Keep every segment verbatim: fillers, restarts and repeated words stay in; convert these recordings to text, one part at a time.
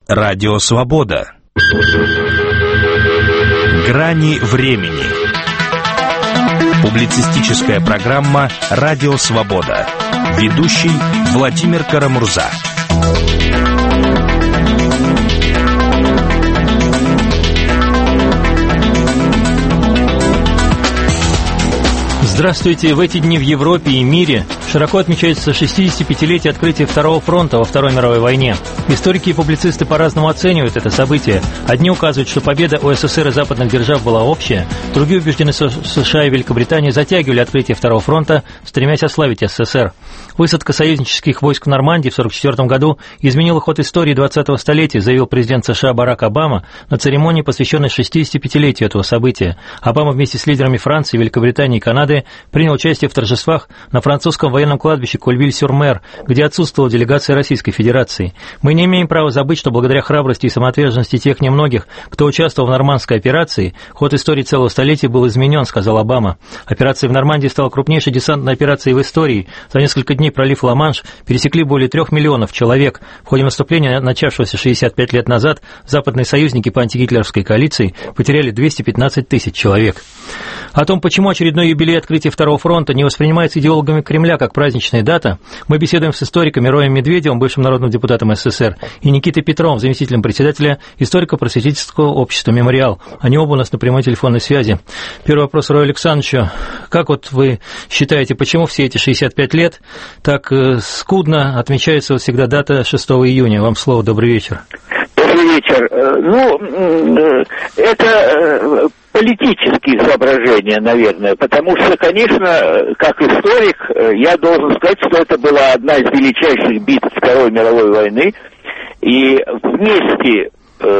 Радио Свобода. Грани времени. Публицистическая программа «Радио Свобода». Ведущий Владимир Карамурза. Здравствуйте! В эти дни в Европе и мире широко отмечается шестидесятипятилетие открытия Второго фронта во Второй мировой войне. Историки и публицисты по-разному оценивают это событие. Одни указывают, что победа УССР и западных держав была общая, другие убеждены, что США и Великобритания затягивали открытие Второго фронта, стремясь ослабить СССР. Высадка союзнических войск в Нормандии в сорок четвёртом году изменила ход истории двадцатого столетия, заявил президент США Барак Обама на церемонии, посвященной шестидесятипятилетию этого события. Обама вместе с лидерами Франции, Великобритании и Канады принял участие в торжествах на французском военном кладбище Кольвиль-сюр-Мер, где отсутствовала делегация Российской Федерации. Мы не имеем права забыть, что благодаря храбрости и самоотверженности тех немногих, кто участвовал в нормандской операции, ход истории целого столетия был изменен, сказал Обама. Операция в Нормандии стала крупнейшей десантной операцией в истории. За несколько дней пролив Ла-Манш пересекли более трех миллионов человек. В ходе наступления, начавшегося шестьдесят пять лет назад, западные союзники по антигитлеровской коалиции потеряли двести пятнадцать тысяч человек. О том, почему очередной юбилей открытия Второго фронта не воспринимается идеологами Кремля как праздничная дата, мы беседуем с историками Роем Медведевым, бывшим народным депутатом СССР, и Никитой Петровым, заместителем председателя историко-просветительского общества «Мемориал». Они оба у нас на прямой телефонной связи. Первый вопрос Рою Александровичу. Как вот вы считаете, почему все эти шестьдесят пять лет так скудно отмечается вот всегда дата шестого июня? Вам слово, добрый вечер. Добрый вечер. Ну, это политические соображения, наверное, потому что, конечно, как историк, я должен сказать, что это была одна из величайших битв Второй мировой войны, и вместе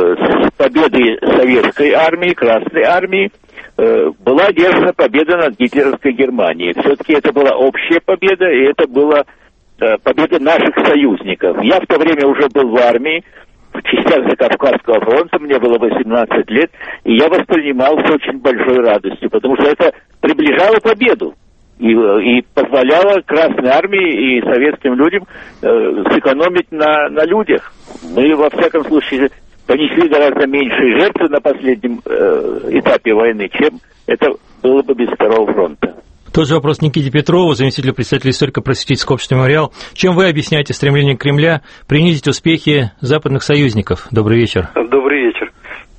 с победой советской армии, Красной армии, была одержана победа над гитлеровской Германией. Все-таки это была общая победа, и это была победа наших союзников. Я в то время уже был в армии, в частях Закавказского фронта, мне было восемнадцать лет, и я воспринимал с очень большой радостью, потому что это приближало победу и, и позволяло Красной армии и советским людям э, сэкономить на, на людях. Мы, во всяком случае, понесли гораздо меньшие жертвы на последнем э, этапе войны, чем это было бы без Второго фронта. Тот же вопрос Никите Петрову, заместителю председателя историко-просветительского общества «Мемориал». Чем вы объясняете стремление Кремля принизить успехи западных союзников? Добрый вечер. Добрый вечер.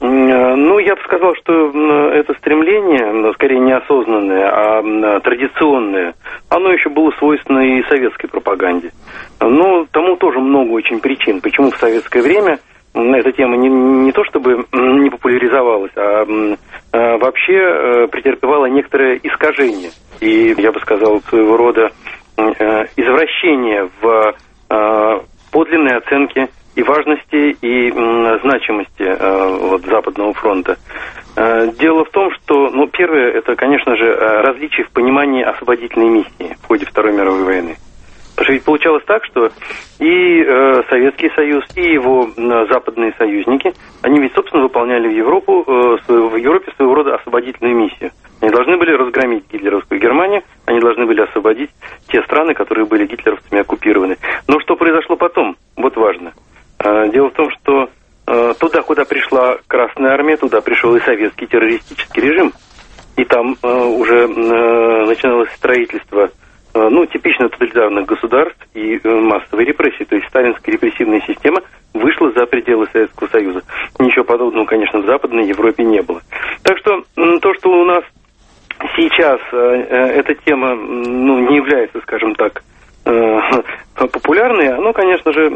Ну, я бы сказал, что это стремление, скорее неосознанное, а традиционное, оно еще было свойственно и советской пропаганде. Но тому тоже много очень причин, почему в советское время эта тема не, не то чтобы не популяризовалась, а, а вообще претерпевала некоторое искажение. И, я бы сказал, своего рода э, извращение в э, подлинной оценке и важности, и э, значимости э, вот, Западного фронта. Э, дело в том, что, ну, первое, это, конечно же, различие в понимании освободительной миссии в ходе Второй мировой войны. Потому что ведь получалось так, что и э, Советский Союз, и его э, западные союзники, они ведь, собственно, выполняли в, Европу, э, в Европе своего рода освободительную миссию. Они должны были разгромить гитлеровскую Германию, они должны были освободить те страны, которые были гитлеровцами оккупированы. Но что произошло потом? Вот важно. Дело в том, что туда, куда пришла Красная армия, туда пришел и советский террористический режим. И там уже начиналось строительство, ну, типично тоталитарных государств и массовой репрессии. То есть сталинская репрессивная система вышла за пределы Советского Союза. Ничего подобного, конечно, в Западной Европе не было. Так что то, что у нас сейчас э, эта тема, ну, не является, скажем так, э, популярной, оно, конечно же,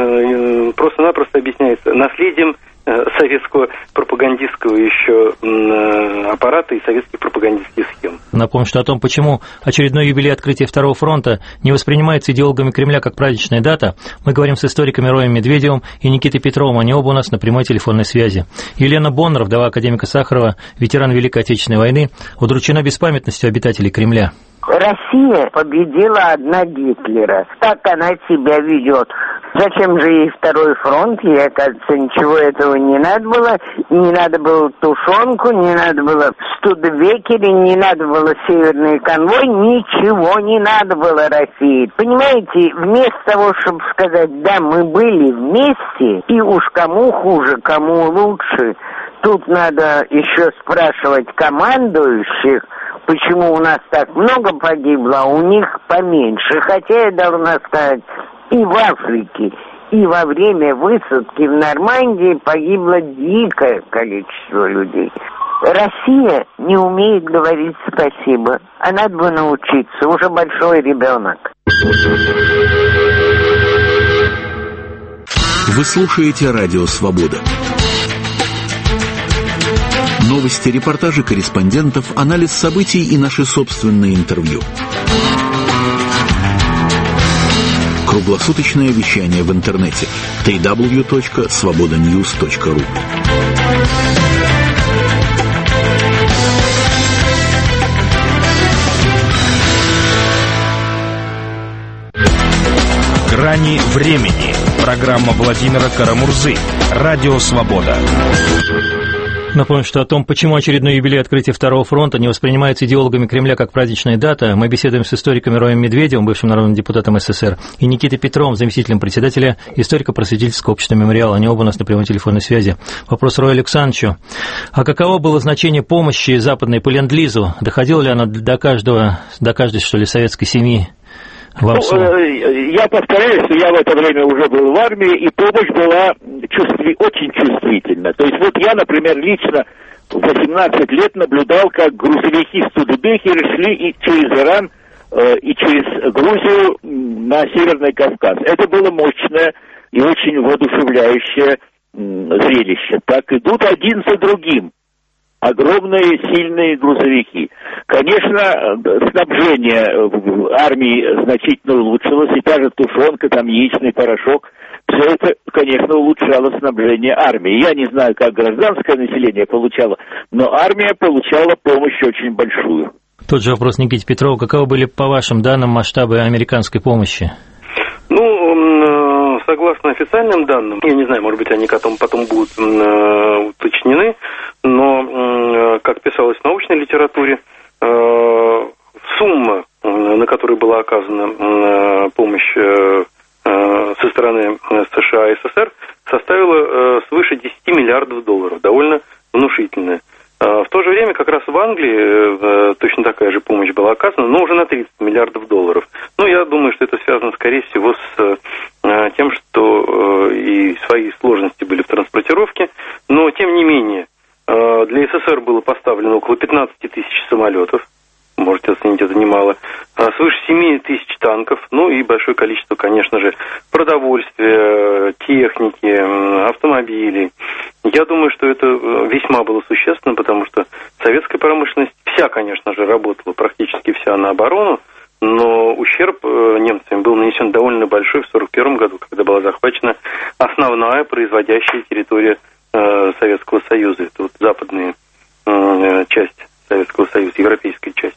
э, просто-напросто объясняется наследием э, советского пропагандистского еще э, аппарата и советских пропагандистских схем. Напомню, что о том, почему очередной юбилей открытия Второго фронта не воспринимается идеологами Кремля как праздничная дата, мы говорим с историками Роем Медведевым и Никитой Петровым. Они оба у нас на прямой телефонной связи. Елена Боннер, вдова академика Сахарова, ветеран Великой Отечественной войны, удручена беспамятностью обитателей Кремля. Россия победила одна Гитлера. Так она себя ведет. Зачем же ей второй фронт? Ей, оказывается, ничего этого не надо было. Не надо было тушенку, не надо было Студебекере, не надо было Северный конвой, ничего не надо было России. Понимаете, вместо того, чтобы сказать, да, мы были вместе, и уж кому хуже, кому лучше, тут надо еще спрашивать командующих, почему у нас так много погибло, а у них поменьше. Хотя я должна сказать, и в Африке, и во время высадки в Нормандии погибло дикое количество людей. Россия не умеет говорить спасибо, а надо бы научиться, уже большой ребенок. Вы слушаете Радио Свобода. Новости, репортажи корреспондентов, анализ событий и наши собственные интервью. Круглосуточное вещание в интернете дабл ю дабл ю дабл ю точка свобода ньюс точка ру. «Грани времени». Программа Владимира Карамурзы. Радио «Свобода». Напомню, что о том, почему очередной юбилей открытия Второго фронта не воспринимается идеологами Кремля как праздничная дата, мы беседуем с историками Роем Медведевым, бывшим народным депутатом СССР, и Никитой Петровым, заместителем председателя историко-просветительского общества «Мемориал». Они оба у нас на прямой телефонной связи. Вопрос Рою Александровичу. А каково было значение помощи западной по ленд-лизу? Доходило ли оно до каждого, до каждой, что ли, советской семьи? Ну, я повторяю, что я в это время уже был в армии, и помощь была чувств... очень чувствительна. То есть вот я, например, лично в восемнадцать лет наблюдал, как грузовики Студебекера шли и через Иран э, и через Грузию на Северный Кавказ. Это было мощное и очень воодушевляющее э, зрелище. Так идут один за другим огромные сильные грузовики. Конечно, снабжение армии значительно улучшилось, и та же тушенка, там яичный порошок, все это, конечно, улучшало снабжение армии. Я не знаю, как гражданское население получало, но армия получала помощь очень большую. Тот же вопрос Никите Петрову. Каковы были, по вашим данным, масштабы американской помощи? Ну, согласно официальным данным, я не знаю, может быть, они потом, потом будут уточнены, но, как писалось в научной литературе, сумма, на которую была оказана помощь со стороны США и СССР, составила свыше десяти миллиардов долларов, довольно внушительная. В то же время как раз в Англии точно такая же помощь была оказана, но уже на тридцать миллиардов долларов. Ну, я думаю, что это связано, скорее всего, с тем, что и свои сложности были в транспортировке, но, тем не менее, для СССР было поставлено около пятнадцати тысяч самолетов, можете оценить это немало, свыше семи тысяч танков, ну и большое количество, конечно же, продовольствия, техники, автомобилей. Я думаю, что это весьма было существенно, потому что советская промышленность вся, конечно же, работала, практически вся на оборону, но ущерб немцам был нанесен довольно большой в сорок первом году, когда была захвачена основная производящая территория Советского Союза. Это вот западная часть Советского Союза, европейская часть.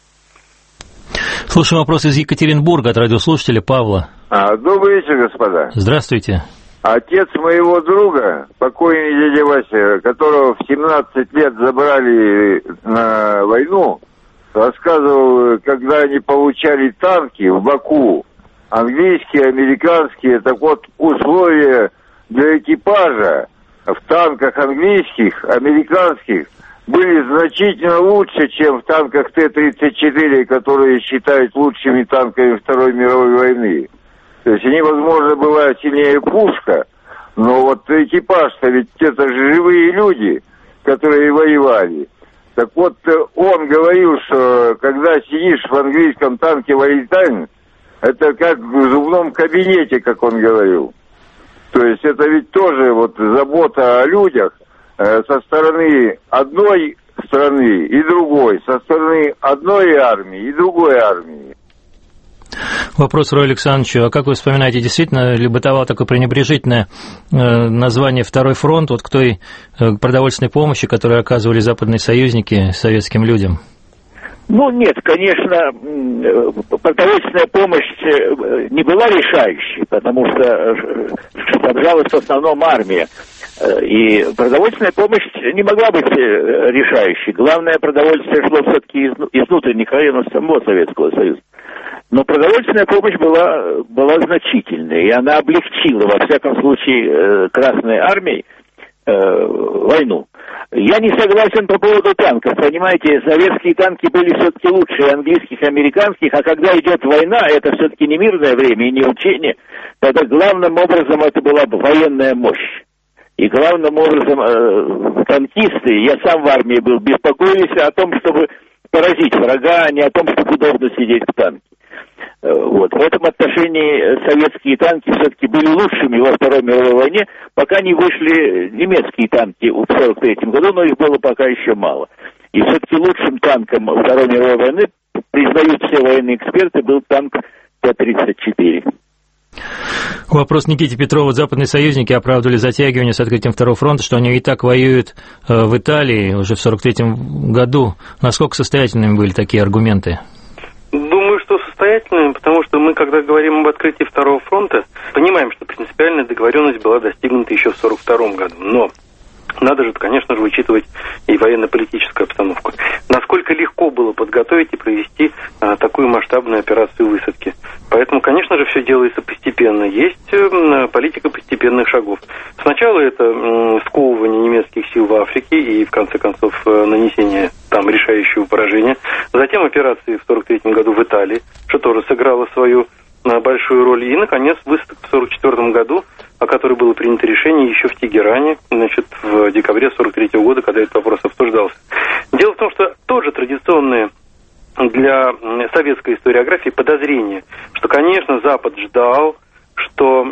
Слушаем вопрос из Екатеринбурга от радиослушателя Павла. А, добрый вечер, господа. Здравствуйте. Отец моего друга, покойный дядя Вася, которого в семнадцать лет забрали на войну, рассказывал, когда они получали танки в Баку, английские, американские, так вот условия для экипажа в танках английских, американских были значительно лучше, чем в танках Т тридцать четыре, которые считают лучшими танками Второй мировой войны. То есть они, возможно, была сильнее пушка, но вот экипаж-то ведь это же живые люди, которые воевали. Так вот, он говорил, что когда сидишь в английском танке «Валентайн», это как в зубном кабинете, как он говорил. То есть это ведь тоже вот забота о людях э, со стороны одной страны и другой, со стороны одной армии и другой армии. Вопрос Рою Александровичу. А как вы вспоминаете, действительно ли бытовало такое пренебрежительное э, название «Второй фронт» вот к той э, продовольственной помощи, которую оказывали западные союзники советским людям? Ну, нет, конечно, продовольственная помощь не была решающей, потому что снабжалась в основном армия. И продовольственная помощь не могла быть решающей. Главное, продовольствие шло все-таки из, из внутренних районов самого Советского Союза. Но продовольственная помощь была, была значительной, и она облегчила, во всяком случае, Красной Армии э, войну. Я не согласен по поводу танков. Понимаете, советские танки были все-таки лучше английских и американских, а когда идет война, это все-таки не мирное время и не учение, тогда главным образом это была бы военная мощь. И главным образом э, танкисты, я сам в армии был, беспокоились о том, чтобы поразить врага, а не о том, чтобы удобно сидеть в танке. Э, вот. В этом отношении советские танки все-таки были лучшими во Второй мировой войне, пока не вышли немецкие танки в сорок третьем году, но их было пока еще мало. И все-таки лучшим танком Второй мировой войны, признают все военные эксперты, был танк Т тридцать четыре. Вопрос Никите Петрова. Западные союзники оправдывали затягивание с открытием Второго фронта, что они и так воюют в Италии уже в сорок третьем году. Насколько состоятельными были такие аргументы? Думаю, что состоятельными, потому что мы, когда говорим об открытии Второго фронта, понимаем, что принципиальная договоренность была достигнута еще в сорок втором году. Но надо же, конечно же, учитывать и военно-политическую обстановку. Насколько легко было подготовить и провести а, такую масштабную операцию высадки. Поэтому, конечно же, все делается постепенно. Есть а, политика постепенных шагов. Сначала это а, сковывание немецких сил в Африке и, в конце концов, а, нанесение там решающего поражения. Затем операции в сорок третьем году в Италии, что тоже сыграло свою а, большую роль. И, наконец, высадка в сорок четвертом году, о которой было принято решение еще в Тегеране, значит, в декабре сорок третьего года, когда этот вопрос обсуждался. Дело в том, что тоже традиционные для советской историографии подозрение, что, конечно, Запад ждал, что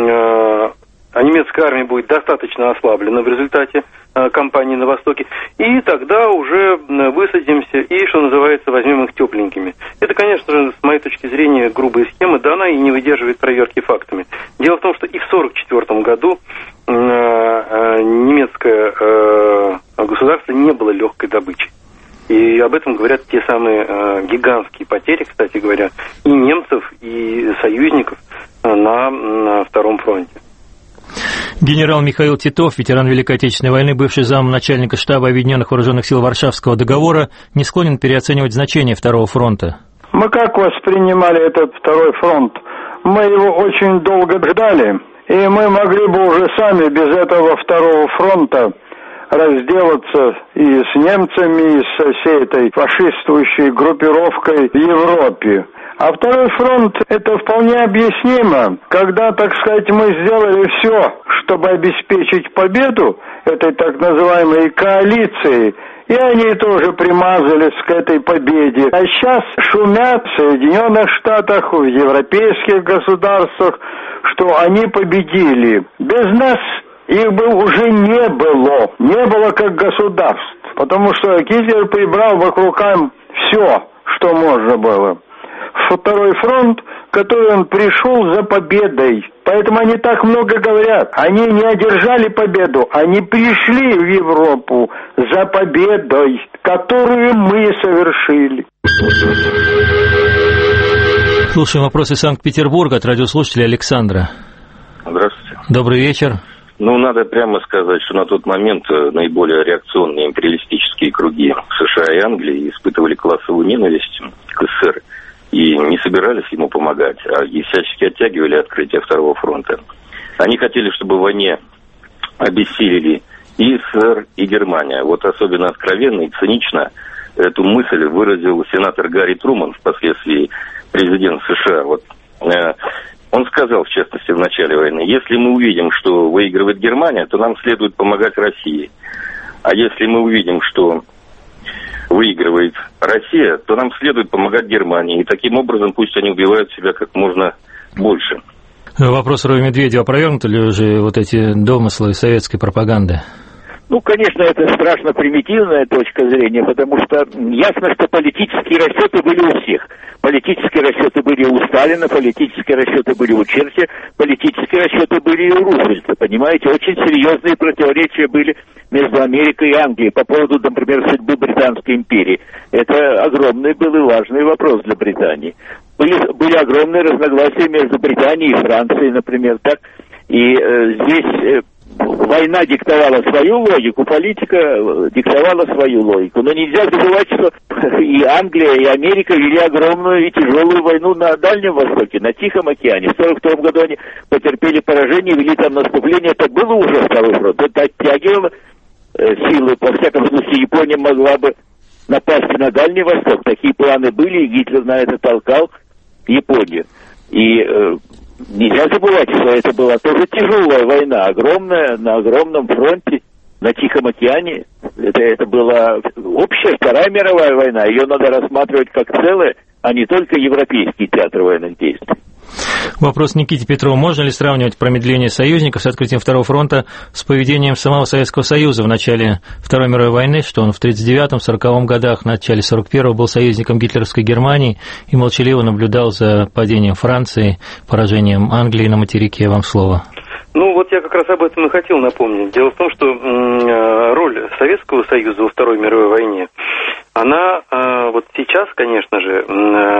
э, немецкая армия будет достаточно ослаблена в результате э, кампании на Востоке, и тогда уже высадимся и, что называется, возьмем их тепленькими. Это, конечно же, с моей точки зрения, грубая схема, да, она и не выдерживает проверки фактами. Дело в том, что и в сорок четвертом году э, э, немецкое э, государство не было легкой добычей. И об этом говорят те самые э, гигантские потери, кстати говоря, и немцев, и союзников на, на Втором фронте. Генерал Михаил Титов, ветеран Великой Отечественной войны, бывший замначальника штаба Объединенных Вооруженных сил Варшавского договора, не склонен переоценивать значение Второго фронта. Мы как воспринимали этот Второй фронт? Мы его очень долго ждали, и мы могли бы уже сами без этого Второго фронта разделаться и с немцами, и со всей этой фашистующей группировкой в Европе. А Второй фронт – это вполне объяснимо, когда, так сказать, мы сделали все, чтобы обеспечить победу этой так называемой коалиции, и они тоже примазались к этой победе. А сейчас шумят в Соединенных Штатах, в европейских государствах, что они победили. Без нас их бы уже не было, не было как государств, потому что Гитлер прибрал вокруг рукам все, что можно было. Второй фронт, который он пришел за победой. Поэтому они так много говорят. Они не одержали победу, они пришли в Европу за победой, которую мы совершили. Слушаем вопросы Санкт-Петербурга от радиослушателя Александра. Здравствуйте. Добрый вечер. Ну, надо прямо сказать, что на тот момент наиболее реакционные империалистические круги США и Англии испытывали классовую ненависть к СССР и не собирались ему помогать, а и всячески оттягивали открытие Второго фронта. Они хотели, чтобы в войне обессилели и СССР, и Германия. Вот особенно откровенно и цинично эту мысль выразил сенатор Гарри Труман, впоследствии президент США. Вот, э, он сказал, в частности, в начале войны: если мы увидим, что выигрывает Германия, то нам следует помогать России. А если мы увидим, что выигрывает Россия, то нам следует помогать Германии. И таким образом пусть они убивают себя как можно больше. Вопрос Роя Медведева: опровергнуты ли уже вот эти домыслы советской пропаганды? Ну, конечно, это страшно примитивная точка зрения, потому что ясно, что политические расчеты были у всех. Политические расчеты были у Сталина, политические расчеты были у Черчилля, политические расчеты были и у Рузвельта, понимаете? Очень серьезные противоречия были между Америкой и Англией по поводу, например, судьбы Британской империи. Это огромный был и важный вопрос для Британии. Были, были огромные разногласия между Британией и Францией, например, так. И э, здесь э, война диктовала свою логику, политика диктовала свою логику. Но нельзя забывать, что и Англия, и Америка вели огромную и тяжелую войну на Дальнем Востоке, на Тихом океане. В сорок втором году они потерпели поражение, вели там наступление. Это было уже второй фронт. Это оттягивало э, силы. Во всяком случае, Япония могла бы напасть на Дальний Восток. Такие планы были, и Гитлер на это толкал Японию. И э, нельзя забывать, что это была тоже тяжелая война, огромная, на огромном фронте, на Тихом океане. Это, это была общая Вторая мировая война. Ее надо рассматривать как целое, а не только европейский театр военных действий. Вопрос Никите Петрову. Можно ли сравнивать промедление союзников с открытием Второго фронта с поведением самого Советского Союза в начале Второй мировой войны, что он в тридцать девятом сороковом годах, в начале сорок первого был союзником гитлеровской Германии и молчаливо наблюдал за падением Франции, поражением Англии на материке? Вам слово. Ну, вот я как раз об этом и хотел напомнить. Дело в том, что м- роль Советского Союза во Второй мировой войне, она э, вот сейчас, конечно же, э,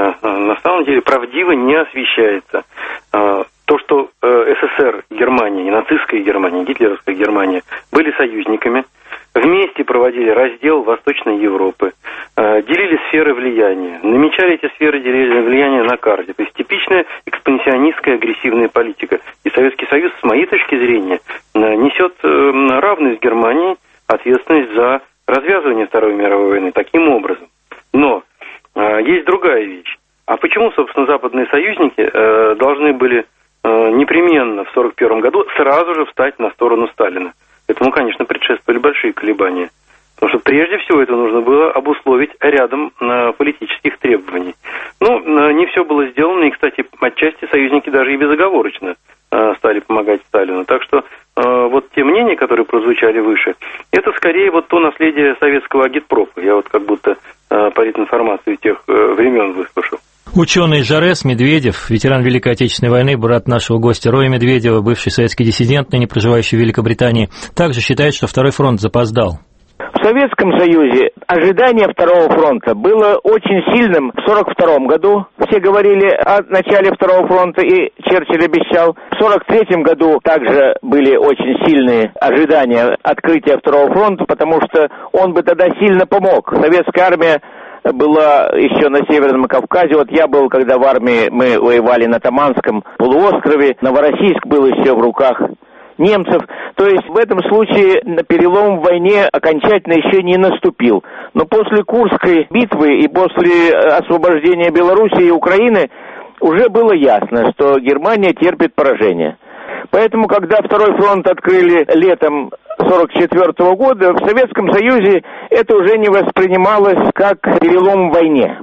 на самом деле правдиво не освещается. Э, то, что э, СССР, Германия, и нацистская Германия, гитлеровская Германия были союзниками, вместе проводили раздел Восточной Европы, э, делили сферы влияния, намечали эти сферы влияния на карте. То есть типичная экспансионистская агрессивная политика. И Советский Союз, с моей точки зрения, э, несет э, равную с Германией ответственность за развязывание Второй мировой войны таким образом. Но э, есть другая вещь. А почему, собственно, западные союзники э, должны были э, непременно в сорок первом году сразу же встать на сторону Сталина? Этому, конечно, предшествовали большие колебания. Потому что прежде всего это нужно было обусловить рядом э, политических требований. Ну, э, не все было сделано, и, кстати, отчасти союзники даже и безоговорочно э, стали помогать Сталину. Так что э, вот те мнения, которые прозвучали выше, это скорее вот то наследие советского агитпропа. Я вот как будто э, политинформацию тех э, времен выслушал. Ученый Жарес Медведев, ветеран Великой Отечественной войны, брат нашего гостя Роя Медведева, бывший советский диссидент, ныне проживающий в Великобритании, также считает, что Второй фронт запоздал. В Советском Союзе ожидание Второго фронта было очень сильным в сорок втором году. Все говорили о начале Второго фронта, и Черчилль обещал. В сорок третьем году также были очень сильные ожидания открытия Второго фронта, потому что он бы тогда сильно помог. Советская армия была еще на Северном Кавказе. Вот я был, когда в армии мы воевали на Таманском полуострове. Новороссийск был еще в руках немцев. То есть в этом случае перелом в войне окончательно еще не наступил. Но после Курской битвы и после освобождения Белоруссии и Украины уже было ясно, что Германия терпит поражение. Поэтому, когда Второй фронт открыли летом сорок четвёртого года, в Советском Союзе это уже не воспринималось как перелом в войне.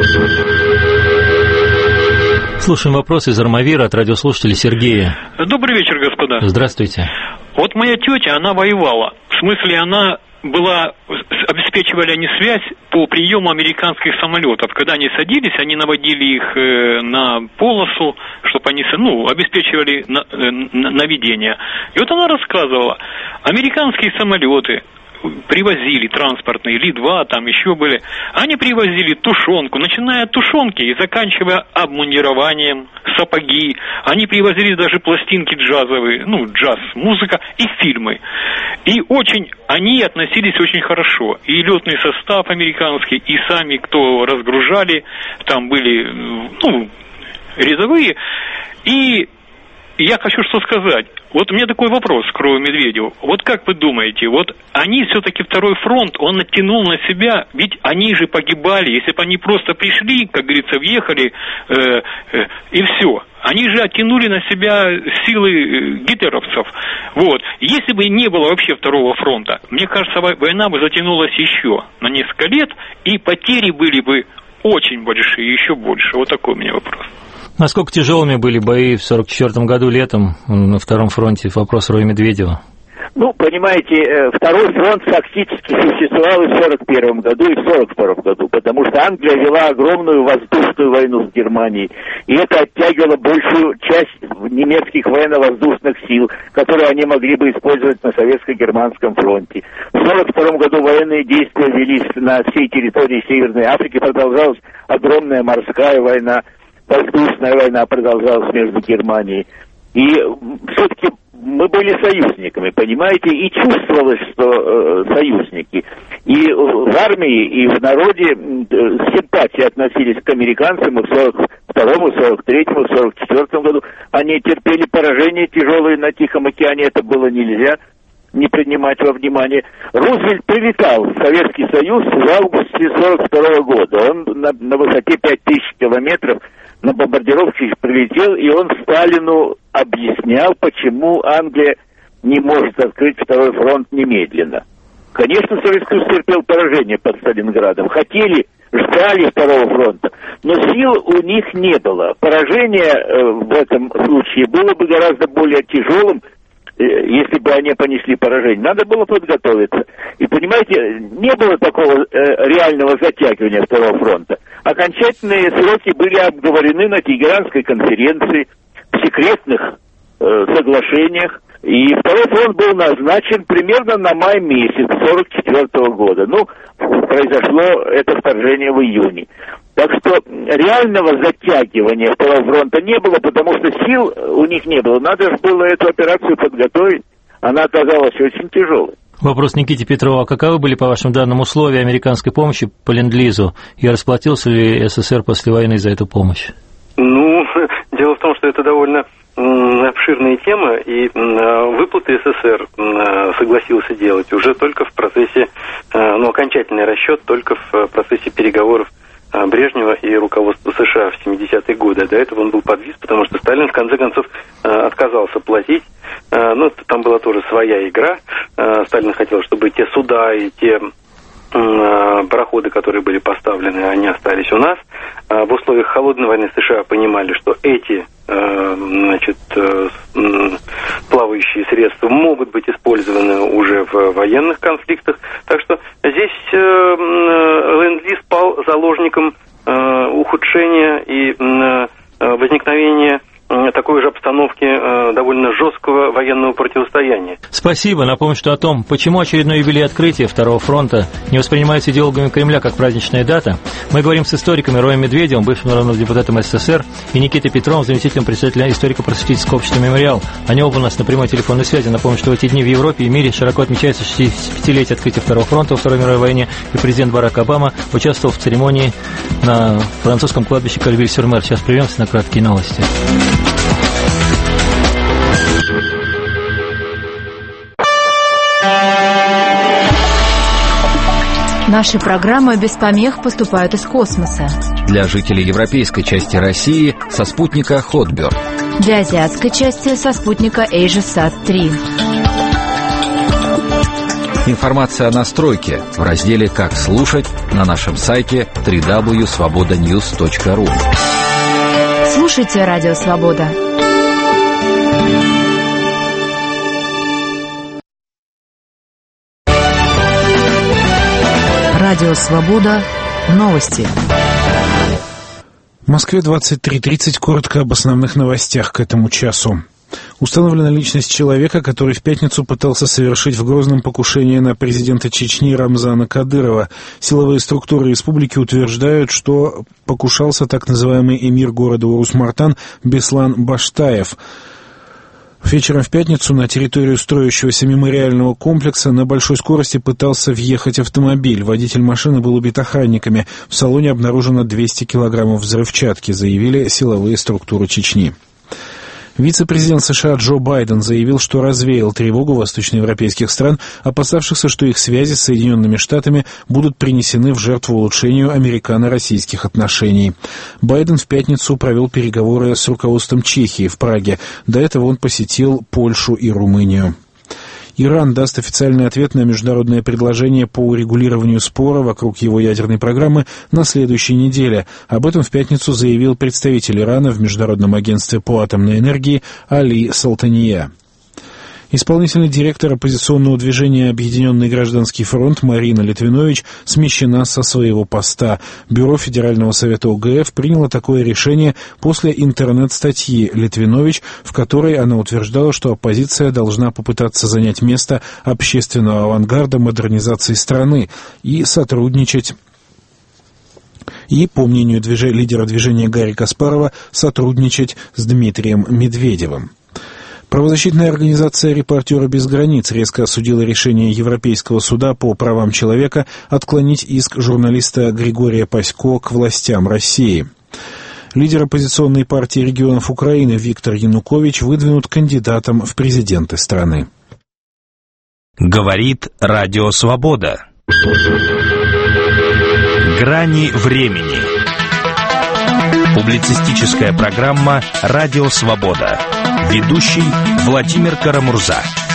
Слушаем вопрос из Армавира от радиослушателя Сергея. Добрый вечер, господа. Здравствуйте. Вот моя тетя, она воевала. В смысле, она была, обеспечивали они связь по приему американских самолетов. Когда они садились, они наводили их на полосу, чтобы они, ну, обеспечивали наведение. И вот она рассказывала, американские самолеты привозили транспортные, Ли два, там еще были, они привозили тушенку, начиная от тушенки и заканчивая обмундированием, сапоги, они привозили даже пластинки джазовые, ну, джаз, музыка и фильмы. И очень, они относились очень хорошо, и летный состав американский, и сами, кто разгружали, там были, ну, рядовые, и я хочу что сказать. Вот у меня такой вопрос к Рою Медведеву. Вот как вы думаете, вот они все-таки Второй фронт, он оттянул на себя, ведь они же погибали, если бы они просто пришли, как говорится, въехали, э, э, и все. Они же оттянули на себя силы гитлеровцев. Вот. Если бы не было вообще Второго фронта, мне кажется, война бы затянулась еще на несколько лет, и потери были бы очень большие, еще больше. Вот такой у меня вопрос. Насколько тяжелыми были бои в сорок четвёртом году летом на Втором фронте? Вопрос Роя Медведева. Ну, понимаете, второй фронт фактически существовал и в сорок первом году, и в сорок втором году, потому что Англия вела огромную воздушную войну с Германией, и это оттягивало большую часть немецких военно-воздушных сил, которые они могли бы использовать на советско-германском фронте. В сорок втором году военные действия велись на всей территории Северной Африки, продолжалась огромная морская война, воздушная война продолжалась между Германией. И все-таки мы были союзниками, понимаете, и чувствовалось, что э, союзники. И в армии, и в народе э, симпатии относились к американцам, и в сорок втором, и сорок третьем, и в сорок четвёртом году они терпели поражения тяжелые на Тихом океане, это было нельзя не принимать во внимание. Рузвельт прилетал в Советский Союз в августе сорок второго года. Он на, на высоте пять тысяч километров на бомбардировке прилетел, и он Сталину объяснял, почему Англия не может открыть второй фронт немедленно. Конечно, Советский Союз терпел поражение под Сталинградом. Хотели, ждали второго фронта, но сил у них не было. Поражение э, в этом случае было бы гораздо более тяжелым, э, если бы они понесли поражение. Надо было подготовиться. И, понимаете, не было такого э, реального затягивания второго фронта. Окончательные сроки были обговорены на Тегеранской конференции, в секретных э, соглашениях, и второй фронт был назначен примерно на май месяц сорок четвёртого года. Ну, произошло это вторжение в июне. Так что реального затягивания второго фронта не было, потому что сил у них не было. Надо же было эту операцию подготовить, она оказалась очень тяжелой. Вопрос Никите Петрову. А каковы были, по вашим данным, условия американской помощи по Ленд-Лизу? И расплатился ли СССР после войны за эту помощь? Ну, дело в том, что это довольно обширная тема, и выплаты СССР согласился делать уже только в процессе, ну, окончательный расчет только в процессе переговоров Брежнева и руководства США в семидесятые годы. До этого он был подвис, потому что Сталин в конце концов отказался платить. Ну, там была тоже своя игра. Сталин хотел, чтобы те суда и те пароходы, которые были поставлены, они остались у нас. В условиях холодной войны США понимали, что эти, значит, плавающие средства могут быть использованы уже в военных конфликтах. Так что здесь Ленд-Лиз стал заложником ухудшения и возникновения такой же обстановки э, довольно жесткого военного противостояния. Спасибо. Напомню, что о том, почему очередной юбилей открытия Второго фронта не воспринимается идеологами Кремля как праздничная дата, мы говорим с историками Роем Медведевым, бывшим народным депутатом СССР, и Никитой Петровым, заместителем председателя историко-просветительского общества «Мемориал». Они оба у нас на прямой телефонной связи. Напомню, что в эти дни в Европе и мире широко отмечается шестидесятипятилетие открытия Второго фронта во Второй мировой войне, и президент Барак Обама участвовал в церемонии на французском кладбище Кальвиль-сюр-Мер. Сейчас прервемся на краткие новости. Наши программы без помех поступают из космоса. Для жителей европейской части России со спутника Хотберг. Для азиатской части со спутника AsiaSat три. Информация о настройке в разделе «Как слушать» на нашем сайте дабл ю дабл ю дабл ю точка свобода ньюс точка ру. Слушайте Радио Свобода. Радио Свобода. Новости. В Москве двадцать три тридцать. Коротко об основных новостях к этому часу. Установлена личность человека, который в пятницу пытался совершить в Грозном покушение на президента Чечни Рамзана Кадырова. Силовые структуры республики утверждают, что покушался так называемый эмир города Урус-Мартан Беслан Баштаев. Вечером в пятницу на территорию строящегося мемориального комплекса на большой скорости пытался въехать автомобиль. Водитель машины был убит охранниками. В салоне обнаружено двести килограммов взрывчатки, заявили силовые структуры Чечни. Вице-президент США Джо Байден заявил, что развеял тревогу восточноевропейских стран, опасавшихся, что их связи с Соединенными Штатами будут принесены в жертву улучшению американо-российских отношений. Байден в пятницу провел переговоры с руководством Чехии в Праге. До этого он посетил Польшу и Румынию. Иран даст официальный ответ на международное предложение по урегулированию спора вокруг его ядерной программы на следующей неделе. Об этом в пятницу заявил представитель Ирана в Международном агентстве по атомной энергии Али Салтания. Исполнительный директор оппозиционного движения «Объединенный гражданский фронт» Марина Литвинович смещена со своего поста. Бюро Федерального совета ОГФ приняло такое решение после интернет-статьи Литвинович, в которой она утверждала, что оппозиция должна попытаться занять место общественного авангарда модернизации страны и сотрудничать и, по мнению движ... лидера движения Гарри Каспарова, сотрудничать с Дмитрием Медведевым. Правозащитная организация «Репортеры без границ» резко осудила решение Европейского суда по правам человека отклонить иск журналиста Григория Пасько к властям России. Лидер оппозиционной партии регионов Украины Виктор Янукович выдвинут кандидатом в президенты страны. Говорит Радио Свобода. Грани времени. Публицистическая программа «Радио Свобода». Ведущий Владимир Карамурза.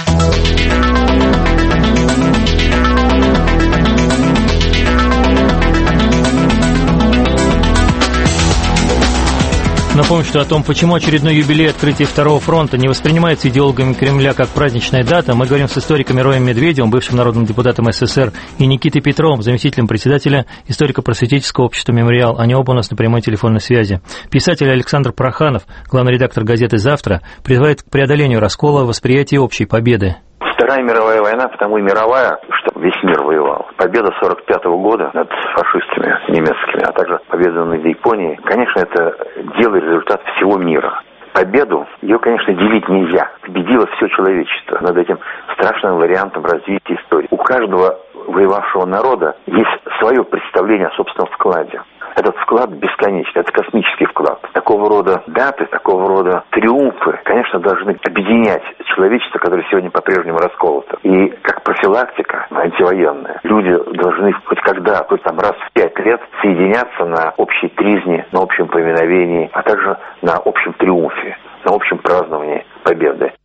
Напомню, что о том, почему очередной юбилей открытия Второго фронта не воспринимается идеологами Кремля как праздничная дата, мы говорим с историком Роем Медведевым, бывшим народным депутатом СССР, и Никитой Петровым, заместителем председателя историко-просветительского общества «Мемориал». Они оба у нас на прямой телефонной связи. Писатель Александр Проханов, главный редактор газеты «Завтра», призывает к преодолению раскола восприятия общей победы. Вторая мировая война, потому и мировая, что весь мир воевал. Победа сорок пятого года над фашистами немецкими, а также победа над Японией, конечно, это дело и результат всего мира. Победу, ее, конечно, делить нельзя. Победило все человечество над этим страшным вариантом развития истории. У каждого воевавшего народа есть свое представление о собственном вкладе. Этот вклад бесконечный, это космический вклад. Такого рода даты, такого рода триумфы, конечно, должны объединять человечество, которое сегодня по-прежнему расколото. И как профилактика антивоенная, люди должны хоть когда, хоть там раз в пять лет соединяться на общей тризне, на общем поминовении, а также на общем триумфе, на общем праздновании победы.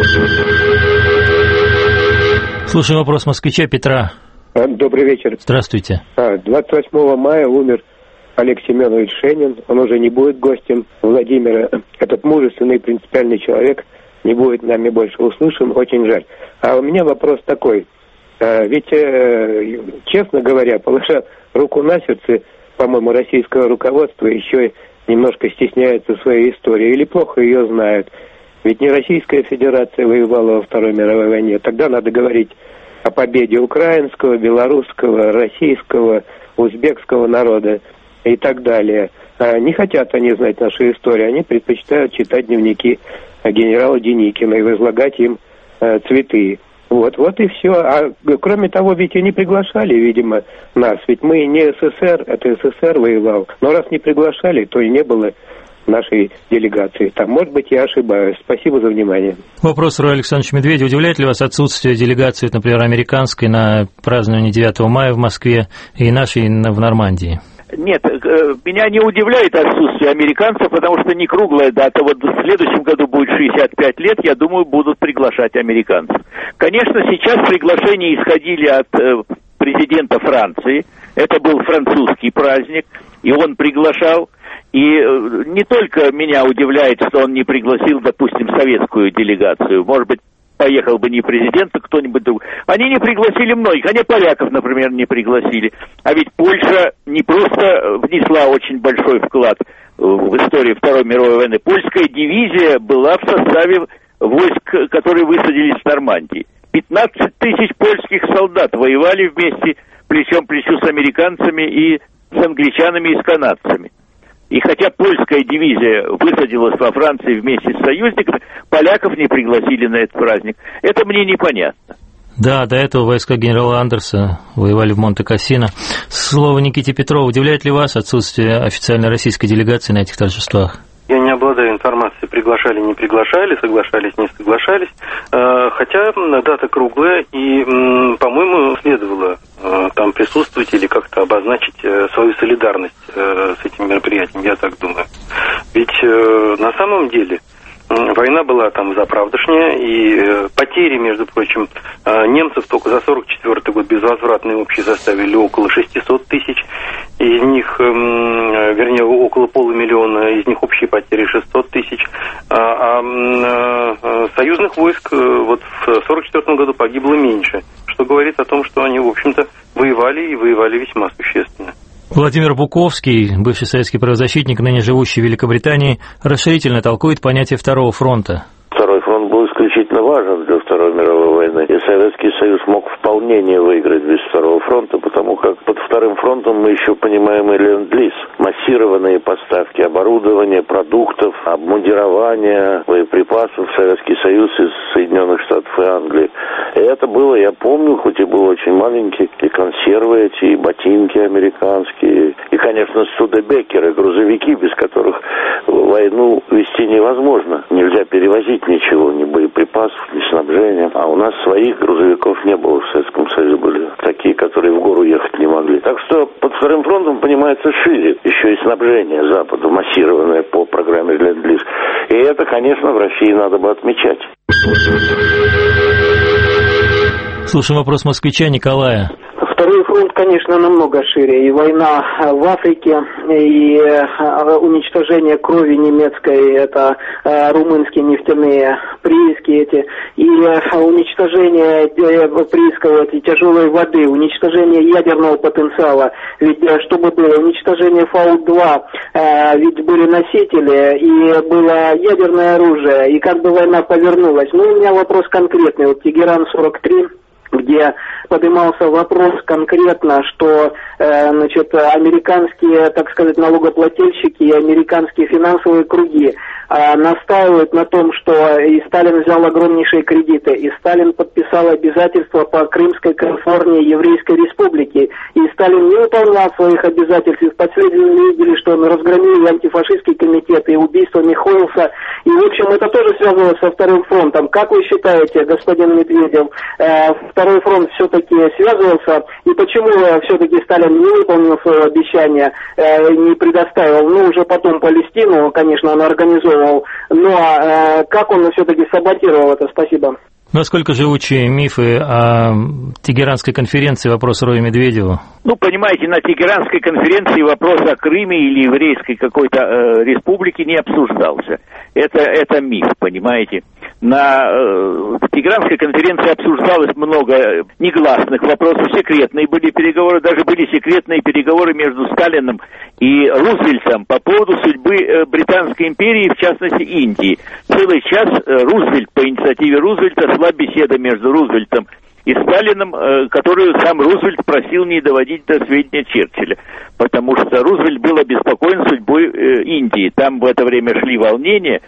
Слушай вопрос москвича Петра. Добрый вечер. Здравствуйте. двадцать восьмого мая умер Олег Семенович Шенин. Он уже не будет гостем Владимира. Этот мужественный, принципиальный человек не будет нами больше услышан. Очень жаль. А у меня вопрос такой. Ведь, честно говоря, положа руку на сердце, по-моему, российское руководство еще немножко стесняется своей истории или плохо ее знает. Ведь не Российская Федерация воевала во Второй мировой войне. Тогда надо говорить о победе украинского, белорусского, российского, узбекского народа и так далее. Не хотят они знать нашу историю, они предпочитают читать дневники генерала Деникина и возлагать им э, цветы. Вот, вот и все. А кроме того, ведь и не приглашали, видимо, нас. Ведь мы не СССР, это СССР воевал. Но раз не приглашали, то и не было нашей делегации. Там, может быть, я ошибаюсь. Спасибо за внимание. Вопрос Роя Александровича Медведева. Удивляет ли вас отсутствие делегации, например, американской на празднование девятого мая в Москве и нашей в Нормандии? Нет, меня не удивляет отсутствие американцев, потому что не круглая дата. Вот в следующем году будет шестьдесят пять лет, я думаю, будут приглашать американцев. Конечно, сейчас приглашения исходили от президента Франции. Это был французский праздник, и он приглашал. И не только меня удивляет, что он не пригласил, допустим, советскую делегацию. Может быть, поехал бы не президент, а кто-нибудь другой. Они не пригласили многих. Они поляков, например, не пригласили. А ведь Польша не просто внесла очень большой вклад в историю Второй мировой войны. Польская дивизия была в составе войск, которые высадились в Нормандии. пятнадцать тысяч польских солдат воевали вместе плечом к плечу с американцами и с англичанами и с канадцами. И хотя польская дивизия высадилась во Франции вместе с союзниками, поляков не пригласили на этот праздник. Это мне непонятно. Да, до этого войска генерала Андерса воевали в Монте-Кассино. Слово Никите Петрову. Удивляет ли вас отсутствие официальной российской делегации на этих торжествах? Я не обладаю информацией, приглашали, не приглашали, соглашались, не соглашались. Хотя дата круглая, и, по-моему, следовало там присутствовать или как-то обозначить свою солидарность с этим мероприятием, я так думаю. Ведь на самом деле война была там заправдошняя, и потери, между прочим, немцев только за сорок четвёртый год безвозвратные общие составили около шестьсот тысяч, из них, вернее, около полумиллиона, из них общие потери шестьсот тысяч, а, а, а союзных войск вот в сорок четвёртом году погибло меньше, что говорит о том, что они, в общем-то, воевали и воевали весьма существенно. Владимир Буковский, бывший советский правозащитник, ныне живущий в Великобритании, расширительно толкует понятие второго фронта. Второй фронт был исключительно важен для Второй мировой войны, и Советский Союз мог вполне не выиграть без Второго фронта, потому как под Вторым фронтом мы еще понимаем и ленд-лиз, массированные поставки оборудования, продуктов, обмундирования, боеприпасов в Советский Союз из Соединенных Штатов и Англии. И это было, я помню, хоть и был очень маленький, и консервы эти, и ботинки американские, и, конечно, студебекеры, грузовики, без которых войну вести невозможно. Нельзя перевозить ничего, ни боеприпасов, ни снабжения. А у нас своих грузовиков не было в Советском Союзе. Были такие, которые в гору ехать не могли. Так что под Вторым фронтом понимается шире. Еще и снабжение Запада массированное по программе Ленд-Лиз. И это, конечно, в России надо бы отмечать. Слушаем вопрос москвича Николая. Второй фронт, конечно, намного шире. И война в Африке, и уничтожение крови немецкой, это румынские нефтяные прииски эти, и уничтожение приисков этой тяжелой воды, уничтожение ядерного потенциала. Ведь чтобы было уничтожение Фау-два, ведь были носители, и было ядерное оружие, и как бы война повернулась. Ну, у меня вопрос конкретный. Вот Тегеран сорок три, где поднимался вопрос конкретно, что э, значит, американские, так сказать, налогоплательщики и американские финансовые круги э, настаивают на том, что и Сталин взял огромнейшие кредиты, и Сталин подписал обязательства по Крымской, Калифорнии, Еврейской Республике, и Сталин не выполнял своих обязательств, и впоследствии мы видели, что он разгромил антифашистский комитет и убийство Михоэлса, и, в общем, это тоже связано со Вторым фронтом. Как вы считаете, господин Медведев, э, Второй фронт все-таки связывался, и почему все-таки Сталин не выполнил свое обещание, э, не предоставил, ну, уже потом Палестину, конечно, он организовывал, но э, как он все-таки саботировал это? Спасибо. Насколько живучие мифы о Тегеранской конференции, вопрос Рою Медведеву? Ну, понимаете, на Тегеранской конференции вопрос о Крыме или еврейской какой-то э, республике не обсуждался. Это, это миф, понимаете. На э, Тегеранской конференции обсуждалось много негласных вопросов, секретные были переговоры, даже были секретные переговоры между Сталиным и Рузвельтом по поводу судьбы э, Британской империи, в частности Индии. Целый час э, Рузвельт, по инициативе Рузвельта, шла беседа между Рузвельтом и Сталиным, э, которую сам Рузвельт просил не доводить до сведения Черчилля, потому что Рузвельт был обеспокоен судьбой э, Индии. Там в это время шли волнения,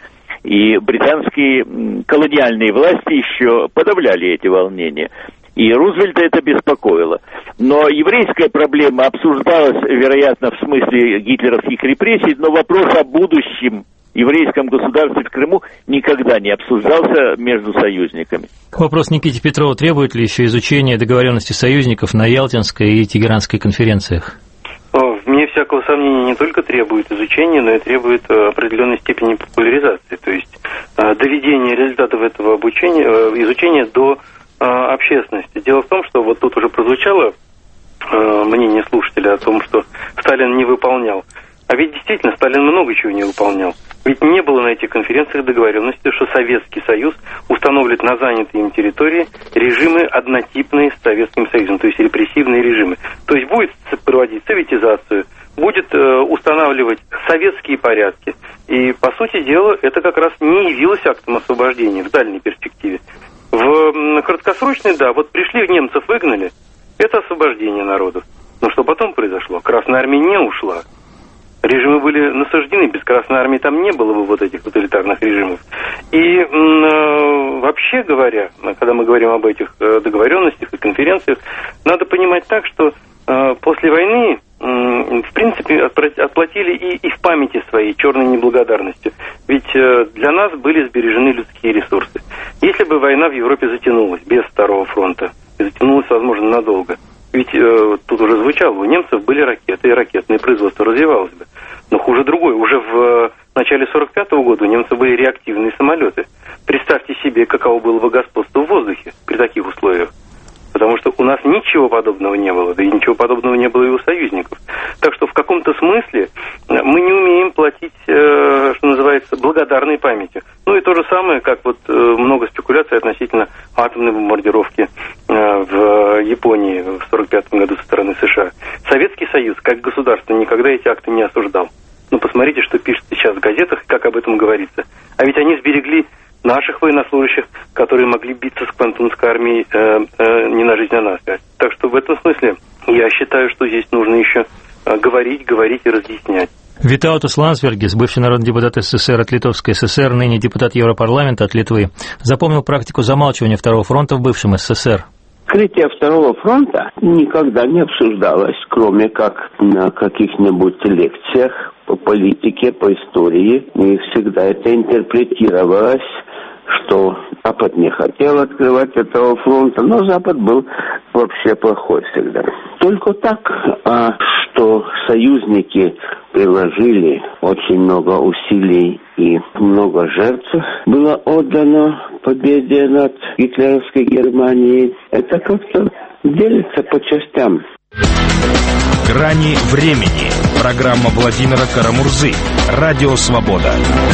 и британские колониальные власти еще подавляли эти волнения. И Рузвельта это беспокоило. Но еврейская проблема обсуждалась, вероятно, в смысле гитлеровских репрессий, но вопрос о будущем еврейском государстве в Крыму никогда не обсуждался между союзниками. Вопрос Никите Петрову. Требует ли еще изучения договоренности союзников на Ялтинской и Тегеранской конференциях? Вне всякого сомнения не только требует изучения, но и требует определенной степени популяризации, то есть доведения результатов этого обучения, изучения до общественности. Дело в том, что вот тут уже прозвучало мнение слушателя о том, что Сталин не выполнял. А ведь действительно Сталин много чего не выполнял. Ведь не было на этих конференциях договоренности, что Советский Союз установит на занятой им территории режимы однотипные с Советским Союзом, то есть репрессивные режимы. То есть будет проводить советизацию, будет э, устанавливать советские порядки. И, по сути дела, это как раз не явилось актом освобождения в дальней перспективе. В краткосрочной, да, вот пришли, немцев выгнали, это освобождение народов. Но что потом произошло? Красная армия не ушла. Режимы были насаждены, без Красной армии там не было бы вот этих тоталитарных режимов. И э, вообще говоря, когда мы говорим об этих э, договоренностях и конференциях, надо понимать так, что э, после войны, э, в принципе, отплатили и, и в памяти своей черной неблагодарностью. Ведь э, для нас были сбережены людские ресурсы. Если бы война в Европе затянулась без Второго фронта, и затянулась, возможно, надолго, ведь э, тут уже звучало, у немцев были ракеты, и ракетное производство развивалось бы. Но хуже другое, уже в э, начале сорок пятого года у немцев были реактивные самолеты. Представьте себе, каково было бы господство в воздухе при таких условиях. потому что у нас ничего подобного не было, да и ничего подобного не было и у союзников. Так что в каком-то смысле мы не умеем платить, что называется, благодарной памятью. Ну и то же самое, как вот много спекуляций относительно атомной бомбардировки в Японии в сорок пятом году со стороны США. Советский Союз, как государство, никогда эти акты не осуждал. Ну, посмотрите, что пишут сейчас в газетах, как об этом говорится. А ведь они сберегли наших военнослужащих, которые могли биться с Квантунской армией э, э, не на жизнь, а на смерть. Так что в этом смысле я считаю, что здесь нужно еще э, говорить, говорить и разъяснять. Витаутас Ландсбергис, бывший народный депутат СССР от Литовской ССР, ныне депутат Европарламента от Литвы, запомнил практику замалчивания Второго фронта в бывшем СССР. Открытие Второго фронта никогда не обсуждалось, кроме как на каких-нибудь лекциях по политике, по истории. И всегда это интерпретировалось, что Запад не хотел открывать этого фронта, но Запад был вообще плохой всегда. Только так, а что союзники приложили очень много усилий и много жертв было отдано победе над гитлеровской Германией, это как-то делится по частям. «Грани времени». Программа Владимира Карамурзы. Радио «Свобода».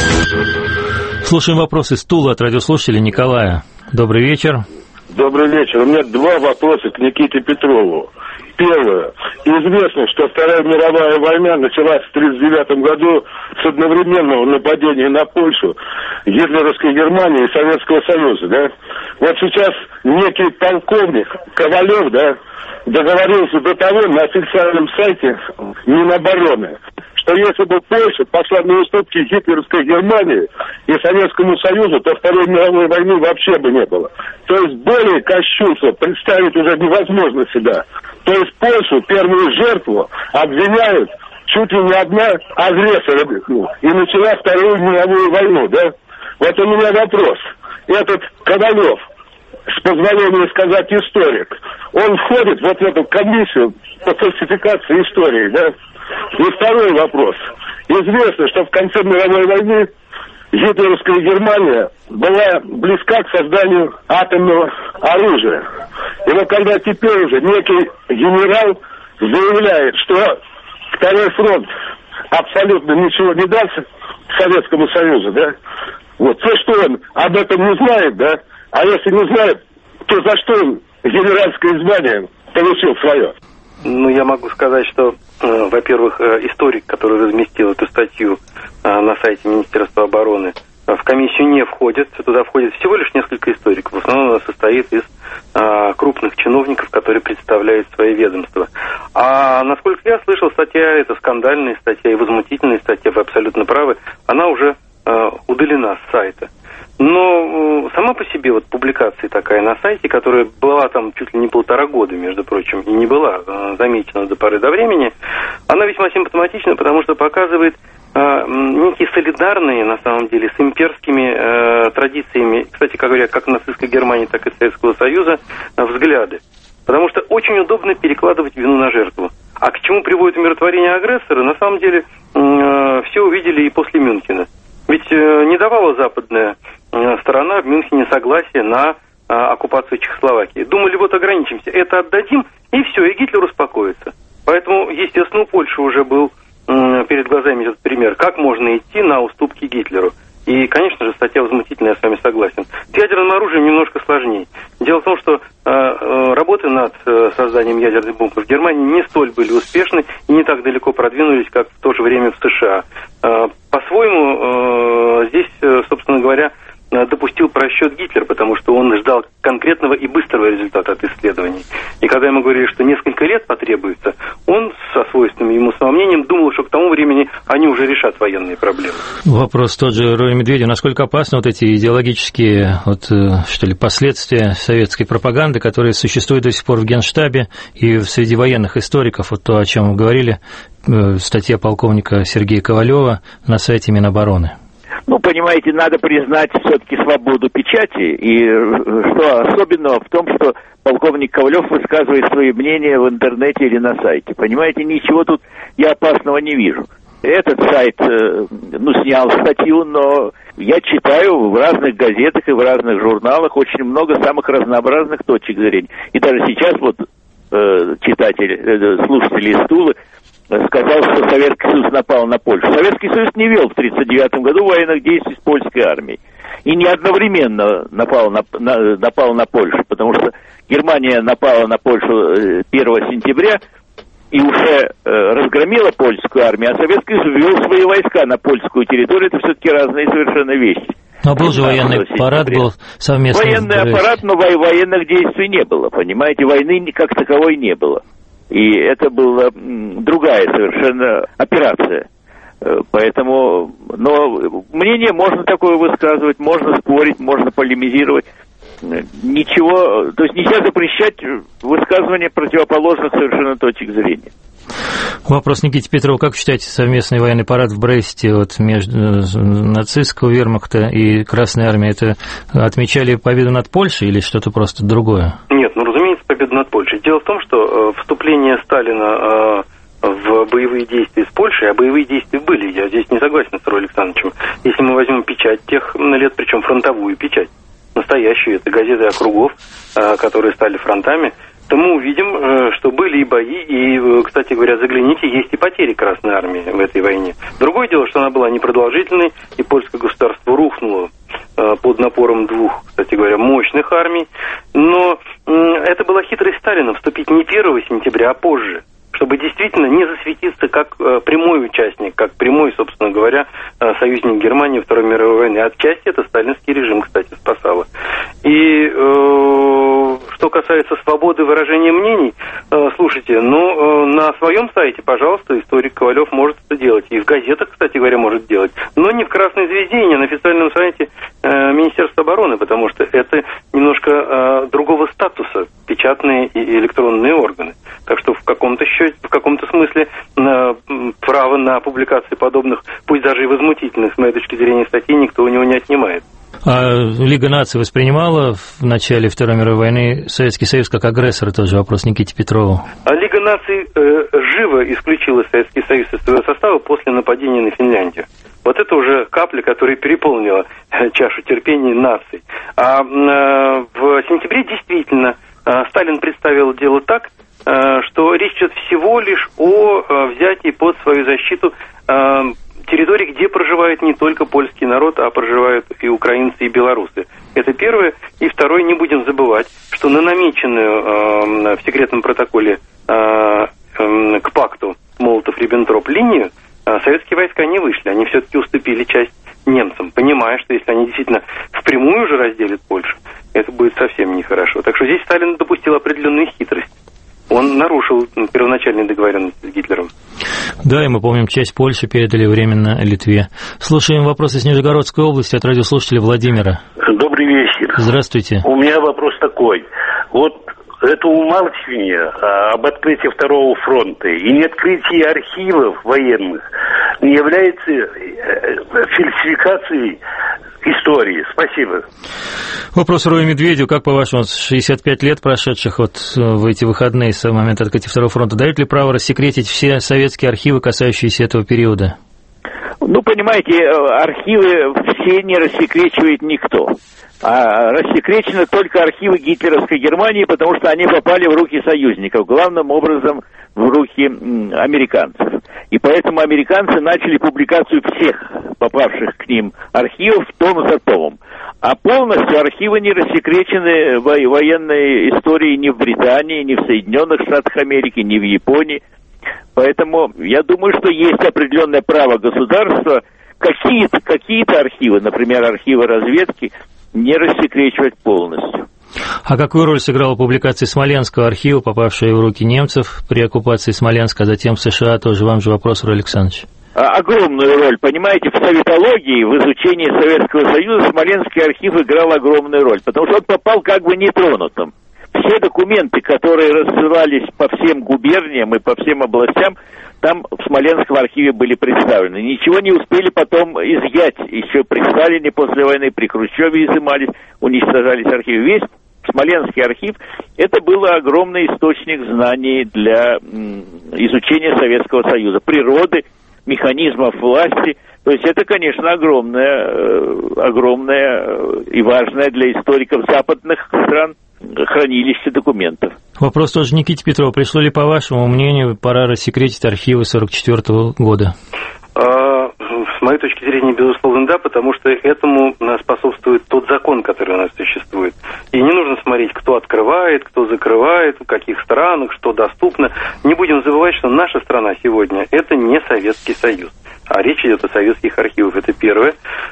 Слушаем вопросы с Тулы от радиослушателя Николая. Добрый вечер. Добрый вечер. У меня два вопроса к Никите Петрову. Первое. Известно, что Вторая мировая война началась в тысяча девятьсот тридцать девятом году с одновременного нападения на Польшу, гитлеровской Германии и Советского Союза, да? Вот сейчас некий полковник Ковалев, да, договорился до того на официальном сайте Минобороны, что если бы Польша пошла на уступки гитлеровской Германии и Советскому Союзу, то Второй мировой войны вообще бы не было. То есть более кощунства представить уже невозможно себя. То есть Польшу, первую жертву, обвиняют чуть ли не одна агрессора, и начала Вторую мировую войну, да? Вот у меня вопрос. Этот Ковалев, с позволения сказать историк, он входит вот в эту комиссию по фальсификации истории, да? И второй вопрос. Известно, что в конце мировой войны гитлеровская Германия была близка к созданию атомного оружия. И вот когда теперь уже некий генерал заявляет, что Второй фронт абсолютно ничего не даст Советскому Союзу, да? Вот, то, что он об этом не знает, да? А если не знает, то за что он генеральское звание получил свое? Ну, я могу сказать, что, э, во-первых, э, историк, который разместил эту статью э, на сайте Министерства обороны, э, в комиссию не входит. Туда входит всего лишь несколько историков. В основном она состоит из э, крупных чиновников, которые представляют свои ведомства. А насколько я слышал, статья, это скандальная статья и возмутительная статья, вы абсолютно правы, она уже э, удалена с сайта. Но сама по себе вот публикация такая на сайте, которая была там чуть ли не полтора года, между прочим, и не была э, замечена до поры до времени, она весьма симптоматична, потому что показывает э, некие солидарные, на самом деле, с имперскими э, традициями, кстати, как говорят, как нацистской Германии, так и Советского Союза, э, взгляды. Потому что очень удобно перекладывать вину на жертву. А к чему приводит умиротворение агрессора, на самом деле, э, все увидели и после Мюнхена. Ведь э, не давала западная э, сторона в Мюнхене согласия на э, оккупацию Чехословакии. Думали, вот ограничимся, это отдадим, и все, и Гитлер успокоится. Поэтому, естественно, у Польши уже был э, перед глазами этот пример, как можно идти на уступки Гитлеру. И, конечно же, статья возмутительная, я с вами согласен. С ядерным оружием немножко сложнее. Дело в том, что э, э, работы над э, созданием ядерных бомб в Германии не столь были успешны и не так далеко продвинулись, как в то же время в США. Э, по-своему, э, здесь, э, собственно говоря, допустил просчет Гитлер, потому что он ждал конкретного и быстрого результата от исследований. И когда ему говорили, что несколько лет потребуется, он со свойственным ему самомнением думал, что к тому времени они уже решат военные проблемы. Вопрос тот же Роя Медведева. Насколько опасны вот эти идеологические вот, что ли, последствия советской пропаганды, которые существуют до сих пор в Генштабе и среди военных историков, вот то, о чем вы говорили, статья полковника Сергея Ковалева на сайте Минобороны? Ну, понимаете, надо признать все-таки свободу печати, и что особенного в том, что полковник Ковалев высказывает свои мнения в интернете или на сайте. Понимаете, ничего тут я опасного не вижу. этот сайт, ну, снял статью, но я читаю в разных газетах и в разных журналах очень много самых разнообразных точек зрения. И даже сейчас вот э, читатель, э, слушатель из Тулы сказал, что Советский Союз напал на Польшу. Советский Союз не вел в тридцать девятом году военных действий с польской армией. И не одновременно напал на, на, напал на Польшу, потому что Германия напала на Польшу первого сентября и уже э, разгромила польскую армию, а Советский Союз ввел свои войска на польскую территорию. Это все-таки разные совершенно вещи. Но был же военный парад, был совместный. Военный аппарат, но во- военных действий не было, понимаете, войны как таковой не было. И это была другая совершенно операция. Поэтому, но мнение можно такое высказывать, можно спорить, можно полемизировать. Ничего, то есть нельзя запрещать высказывание противоположных совершенно точек зрения. Вопрос Никите Петрову. Как считаете, совместный военный парад в Бресте вот, между нацистского вермахта и Красной Армией, это отмечали победу над Польшей или что-то просто другое? Нет, ну, разумеется, победу над Польшей. Дело в том, что э, вступление Сталина э, в боевые действия с Польшей, а боевые действия были, я здесь не согласен с Романом Александровичем. Если мы возьмем печать тех лет, причем фронтовую печать, настоящую, это газеты округов, э, которые стали фронтами, то мы увидим, что были и бои, и, кстати говоря, загляните, есть и потери Красной Армии в этой войне. Другое дело, что она была непродолжительной, и польское государство рухнуло под напором двух, кстати говоря, мощных армий. Но это была хитрость Сталина вступить не первого сентября, а позже, чтобы действительно не засветиться как прямой участник, как прямой, собственно говоря, союзник Германии Второй мировой войны. Отчасти это сталинский режим, кстати, спасало. И э, что касается свободы выражения мнений, э, слушайте, ну, э, на своем сайте, пожалуйста, историк Ковалев может это делать. И в газетах, кстати говоря, может делать. Но не в «Красной звезде» и не на официальном сайте э, Министерства обороны, потому что это немножко э, другого статуса, печатные и электронные органы. Так что в каком-то счете, в каком-то смысле на, право на публикации подобных, пусть даже и возмутительных, с моей точки зрения, статей никто у него не отнимает. А Лига наций воспринимала в начале Второй мировой войны Советский Союз как агрессора? Тоже вопрос Никите Петрову. А Лига наций э, живо исключила Советский Союз из своего состава после нападения на Финляндию. Вот это уже капля, которая переполнила э, чашу терпения наций. А э, в сентябре действительно э, Сталин представил дело так, э, что речь идет всего лишь о э, взятии под свою защиту э, территорий, где проживает не только польский народ, а проживают и украинцы, и белорусы. Это первое. И второе, не будем забывать, что на намеченную э, в секретном протоколе э, э, к пакту Молотов-Риббентроп линию э, советские войска не вышли. Они все-таки уступили часть немцам, понимая, что если они действительно впрямую уже разделят Польшу, это будет совсем нехорошо. Так что здесь Сталин допустил определенную хитрость. Он нарушил первоначальные договоренности с Гитлером. Да, и мы помним, часть Польши передали временно Литве. Слушаем вопросы из Нижегородской области от радиослушателя Владимира. Добрый вечер. Здравствуйте. У меня вопрос такой. Вот это умалчивание об открытии Второго фронта и не открытие архивов военных не является фальсификацией истории. Спасибо. Вопрос Рою Медведю. Как, по-вашему, шестьдесят пять лет прошедших вот в эти выходные с момента открытия Второго фронта, дают ли право рассекретить все советские архивы, касающиеся этого периода? Ну, понимаете, архивы все не рассекречивает никто. А рассекречены только архивы гитлеровской Германии, потому что они попали в руки союзников, главным образом в руки американцев. И поэтому американцы начали публикацию всех попавших к ним архивов том за томом. А полностью архивы не рассекречены в военной истории ни в Британии, ни в Соединенных Штатах Америки, ни в Японии. Поэтому я думаю, что есть определенное право государства какие-то, какие-то архивы, например, архивы разведки, не рассекречивать полностью. А какую роль сыграла публикация Смоленского архива, попавшая в руки немцев при оккупации Смоленска, а затем в США? Тоже вам же вопрос, Рой Александрович. Огромную роль, понимаете, в советологии, в изучении Советского Союза Смоленский архив играл огромную роль, потому что он попал как бы нетронутым. Все документы, которые рассылались по всем губерниям и по всем областям, там в Смоленском архиве были представлены. Ничего не успели потом изъять. Еще при Сталине после войны, при Хрущеве изымались, уничтожались архивы. Весь Смоленский архив – это был огромный источник знаний для м, изучения Советского Союза, природы механизмов власти. То есть это, конечно, огромное, огромное и важное для историков западных стран хранилище документов. Вопрос тоже Никите Петрову. Пришло ли, по вашему мнению, пора рассекретить архивы сорок четвёртого года? А, с моей точки зрения, безусловно, да, потому что этому способствует тот закон, который у нас существует. И не нужно смотреть, кто открывает, кто закрывает, в каких странах, что доступно. Не будем забывать, что наша страна сегодня – это не Советский Союз. А речь идет о советских архивах, это первое.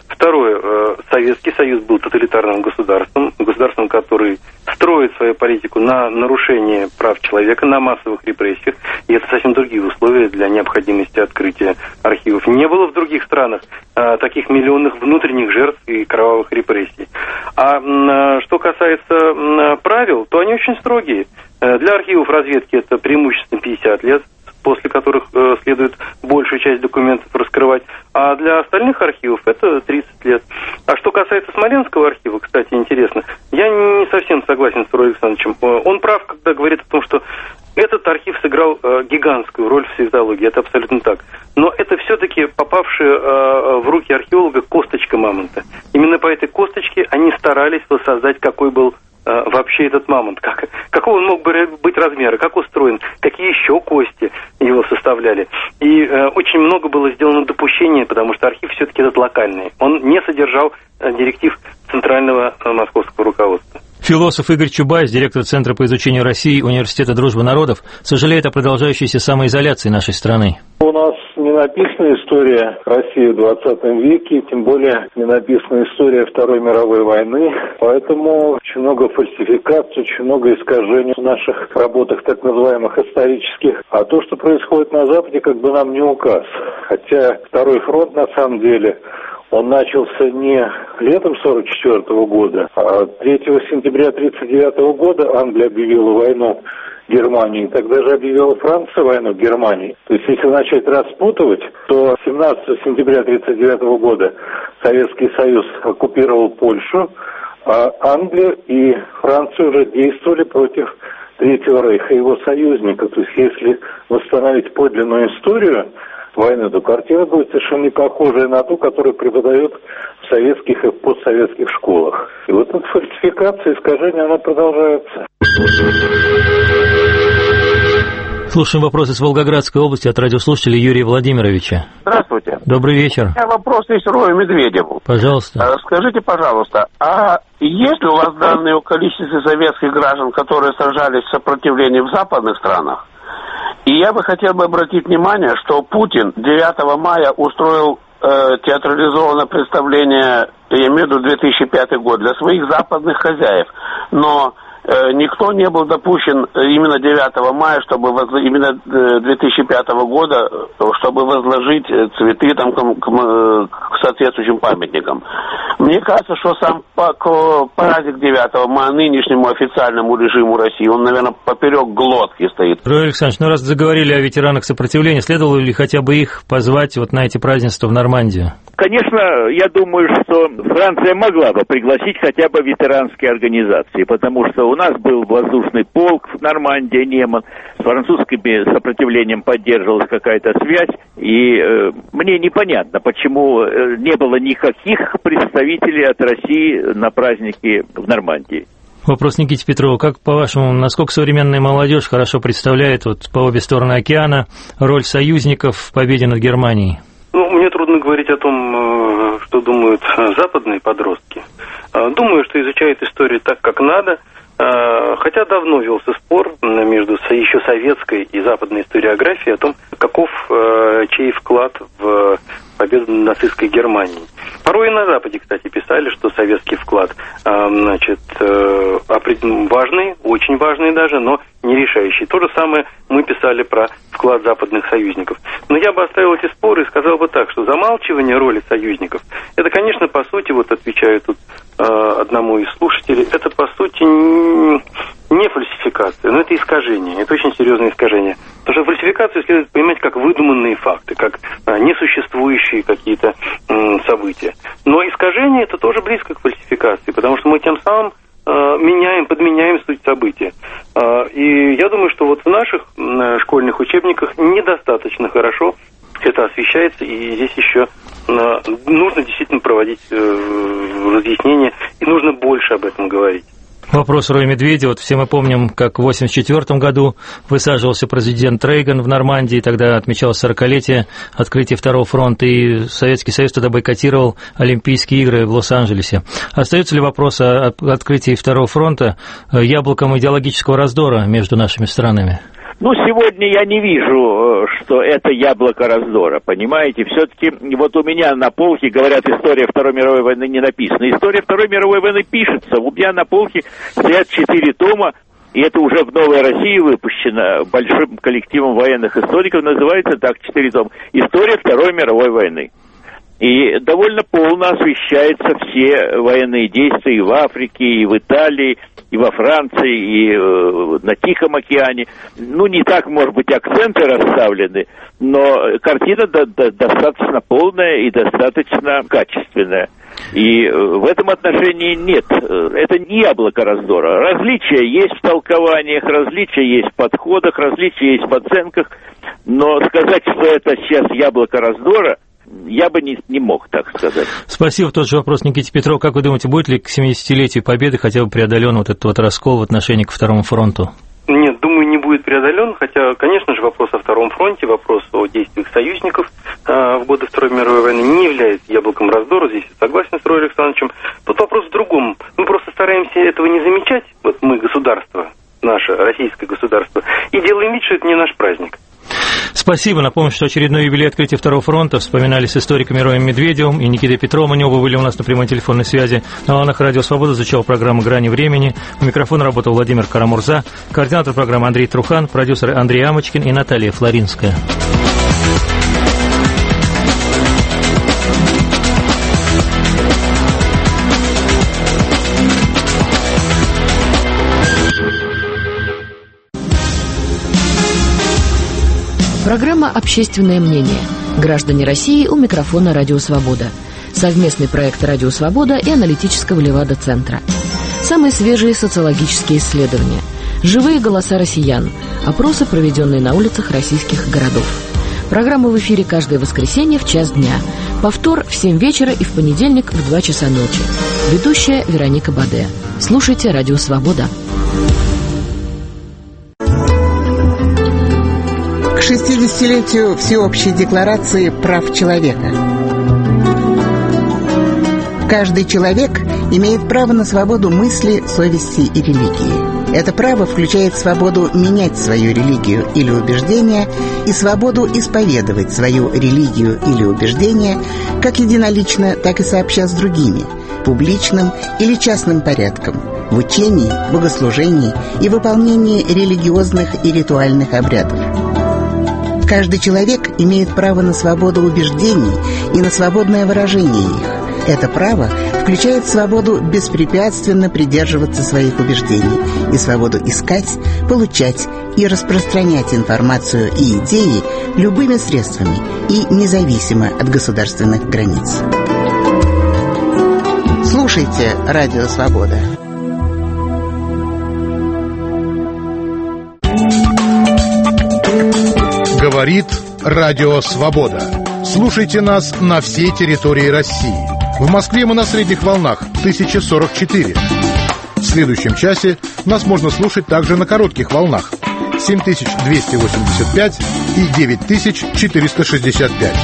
Второе, Советский Союз был тоталитарным государством, государством, который строит свою политику на нарушение прав человека, на массовых репрессиях, и это совсем другие условия для необходимости открытия архивов. Не было в других странах а, таких миллионных внутренних жертв и кровавых репрессий. А, а что касается а, правил, то они очень строгие. Для архивов разведки это преимущественно пятьдесят лет, после которых э, следует большую часть документов раскрывать, а для остальных архивов это тридцать лет. А что касается Смоленского архива, кстати, интересно, я не совсем согласен с Роем Александровичем. Он прав, когда говорит о том, что этот архив сыграл э, гигантскую роль в связологии, это абсолютно так. Но это все-таки попавшая э, в руки археолога косточка мамонта. Именно по этой косточке они старались воссоздать, какой был вообще этот мамонт, как, какого он мог бы быть размера, как устроен, какие еще кости его составляли. И э, очень много было сделано допущений, потому что архив все-таки этот локальный. Он не содержал э, директив центрального э, московского руководства. Философ Игорь Чубайс, директор Центра по изучению России Университета Дружбы народов, сожалеет о продолжающейся самоизоляции нашей страны. У нас не написана история России в двадцатом веке, тем более не написана история Второй мировой войны, поэтому очень много фальсификаций, очень много искажений в наших работах, так называемых исторических. А то, что происходит на Западе, как бы нам не указ. Хотя Второй фронт, на самом деле, он начался не летом сорок четвёртого года, а третьего сентября тридцать девятого года Англия объявила войну Германии, тогда же объявила Франция войну Германии. То есть, если начать распутывать, то семнадцатого сентября тридцать девятого года Советский Союз оккупировал Польшу, а Англия и Франция уже действовали против Третьего Рейха и его союзников. То есть, если восстановить подлинную историю войны, то картина будет совершенно не похожая на ту, которую преподают в советских и в постсоветских школах. И вот эта фальсификация, искажение, она продолжается. Слушаем вопрос из Волгоградской области от радиослушателя Юрия Владимировича. Здравствуйте. Добрый вечер. У меня вопрос есть Рою Медведеву. Пожалуйста. Скажите, пожалуйста, а есть ли у вас данные о количестве советских граждан, которые сражались в сопротивлении в западных странах? И я бы хотел бы обратить внимание, что Путин девятого мая устроил э, театрализованное представление, я имею в виду две тысячи пятый год, для своих западных хозяев. Но э, никто не был допущен именно девятого мая, чтобы возла... именно две тысячи пятого года, чтобы возложить цветы там, к, к, к соответствующим памятникам. Мне кажется, что сам праздник девятого мая нынешнему официальному режиму России, он, наверное, поперек глотки стоит. Рой Александрович, ну раз заговорили о ветеранах сопротивления, следовало ли хотя бы их позвать вот на эти празднества в Нормандию? Конечно, я думаю, что Франция могла бы пригласить хотя бы ветеранские организации, потому что у нас был воздушный полк в Нормандии, Неман, с французским сопротивлением поддерживалась какая-то связь, и э, мне непонятно, почему не было никаких представителей от России на празднике в Нормандии. Вопрос Никите Петрову. Как, по-вашему, насколько современная молодежь хорошо представляет вот, по обе стороны океана роль союзников в победе над Германией? Ну, мне трудно говорить о том, что думают западные подростки. Думаю, что изучают историю так, как надо. Хотя давно велся спор между еще советской и западной историографией о том, каков чей вклад в победу над нацистской Германией. Порой и на Западе, кстати, писали, что советский вклад, значит, важный, очень важный даже, но не решающий. То же самое мы писали про вклад западных союзников. Но я бы оставил эти споры и сказал бы так, что замалчивание роли союзников, это, конечно, по сути, вот отвечаю тут э, одному из слушателей, это, по сути, не, не фальсификация, но это искажение, это очень серьезное искажение. Потому что фальсификацию следует понимать как выдуманные факты, как э, несуществующие какие-то э, события. Но искажение это тоже близко к фальсификации, потому что мы тем самым меняем, подменяем суть события. И я думаю, что вот в наших школьных учебниках недостаточно хорошо это освещается, и здесь еще нужно действительно проводить разъяснения, и нужно больше об этом говорить. Вопрос Роя Медведя. Вот все мы помним, как в восемьдесят четвёртом году высаживался президент Рейган в Нормандии, тогда отмечалось сорокалетие открытия Второго фронта, и Советский Союз тогда бойкотировал Олимпийские игры в Лос-Анджелесе. Остается ли вопрос о открытии Второго фронта яблоком идеологического раздора между нашими странами? Ну, сегодня я не вижу, что это яблоко раздора, понимаете? Все-таки вот у меня на полке, говорят, история Второй мировой войны не написана. История Второй мировой войны пишется. У меня на полке стоят четыре тома, и это уже в «Новой России» выпущено большим коллективом военных историков. Называется так, четыре тома. История Второй мировой войны. И довольно полно освещаются все военные действия и в Африке, и в Италии, и во Франции, и э, на Тихом океане. Ну, не так, может быть, акценты расставлены, но картина до- до- достаточно полная и достаточно качественная. И в этом отношении нет, это не яблоко раздора. Различия есть в толкованиях, различия есть в подходах, различия есть в оценках, но сказать, что это сейчас яблоко раздора, я бы не, не мог так сказать. Спасибо. Тот же вопрос Никите Петрову. Как вы думаете, будет ли к семидесятилетию Победы хотя бы преодолен вот этот вот раскол в отношении к Второму фронту? Нет, думаю, не будет преодолен, хотя, конечно же, вопрос о Втором фронте, вопрос о действиях союзников э, в годы Второй мировой войны не является яблоком раздора, здесь я согласен с Роем Александровичем. Тут вопрос в другом. Мы просто стараемся этого не замечать, вот мы, государство, наше российское государство, и делаем вид, что это не наш праздник. Спасибо. Напомню, что очередной юбилей открытия Второго фронта вспоминали с историками Роем Медведевым и Никитой Петровым. Они оба были у нас на прямой телефонной связи. На волнах Радио Свобода звучала программа «Грани времени». У микрофона работал Владимир Карамурза, координатор программы Андрей Трухан, продюсеры Андрей Амочкин и Наталья Флоринская. Программа «Общественное мнение». Граждане России у микрофона «Радио Свобода». Совместный проект «Радио Свобода» и аналитического Левада-центра. Самые свежие социологические исследования. Живые голоса россиян. Опросы, проведенные на улицах российских городов. Программа в эфире каждое воскресенье в час дня. Повтор в семь вечера и в понедельник в два часа ночи. Ведущая Вероника Баде. Слушайте «Радио Свобода». К шестидесятилетию Всеобщей декларации прав человека. Каждый человек имеет право на свободу мысли, совести и религии. Это право включает свободу менять свою религию или убеждение и свободу исповедовать свою религию или убеждение как единолично, так и сообща с другими, публичным или частным порядком, в учении, богослужении и выполнении религиозных и ритуальных обрядов. Каждый человек имеет право на свободу убеждений и на свободное выражение их. Это право включает свободу беспрепятственно придерживаться своих убеждений и свободу искать, получать и распространять информацию и идеи любыми средствами и независимо от государственных границ. Слушайте «Радио Свобода». Говорит Радио Свобода. Слушайте нас на всей территории России. В Москве мы на средних волнах тысяча сорок четыре. В следующем часе нас можно слушать также на коротких волнах семь тысяч двести восемьдесят пять и девять тысяч четыреста шестьдесят пять.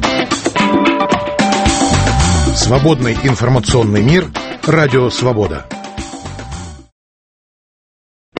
Свободный информационный мир. Радио Свобода.